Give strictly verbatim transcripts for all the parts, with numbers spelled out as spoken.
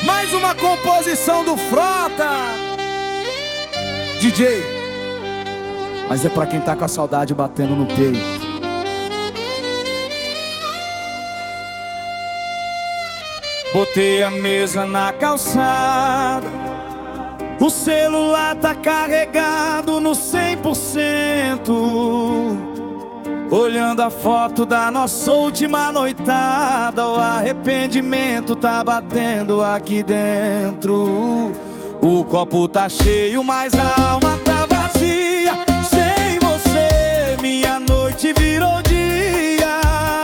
Mais uma composição do Frota D J, mas é pra quem tá com a saudade batendo no peito. Botei a mesa na calçada, o celular tá carregado no cem por cento. Olhando a foto da nossa última noitada, o arrependimento tá batendo aqui dentro. O copo tá cheio, mas a alma tá vazia. Sem você, minha noite virou dia.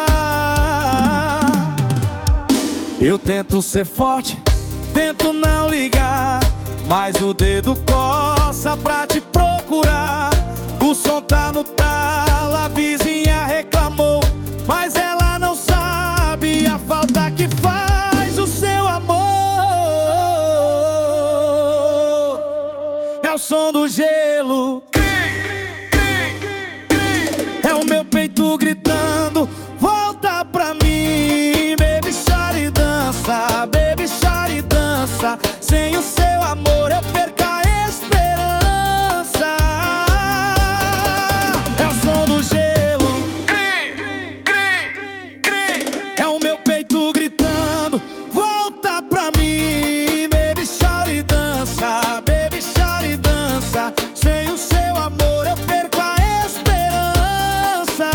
Eu tento ser forte, tento não ligar, mas o dedo coça pra te procurar. O som tá no talo, a vizinha reclamou, mas ela não sabe a falta que faz o seu amor. É o som do gelo, é o meu peito gritando, volta pra mim. Baby, chora e dança, baby, chora e dança. Sem o seu amor eu perco a esperança. É o som do gelo, é o meu peito gritando, volta pra mim. Baby, chora e dança, baby, chora e dança. Sem o seu amor eu perco a esperança.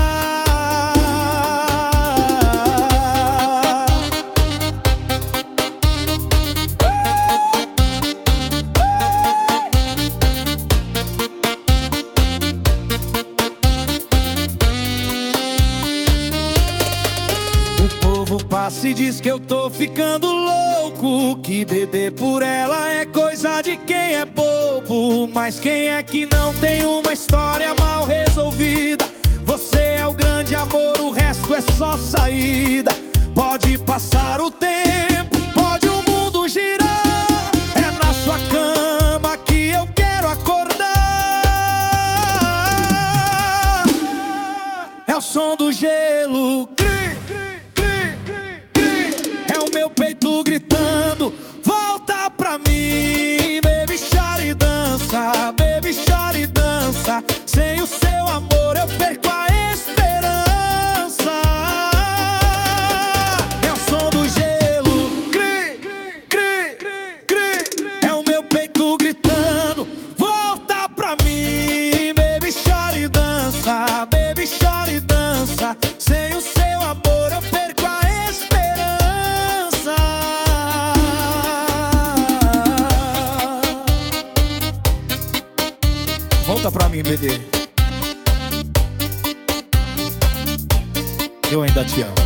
O povo passa e diz que eu tô ficando louco, que beber por ela é coisa de quem é bobo. Mas quem é que não tem uma história mal resolvida? Você é o grande amor, o resto é só saída. Pode passar o tempo, pode o mundo girar, é na sua cama que eu quero acordar. É o som do gelo, é o meu peito gritando, volta pra mim. Baby, chora e dança, baby, chora e dança. Sem o seu amor eu perco a esperança. É o som do gelo, é o meu peito gritando, volta pra mim. Baby, chora e dança, baby, chora e dança. Sem o seu amor eu perco a esperança. Volta pra mim, bebê, eu ainda te amo.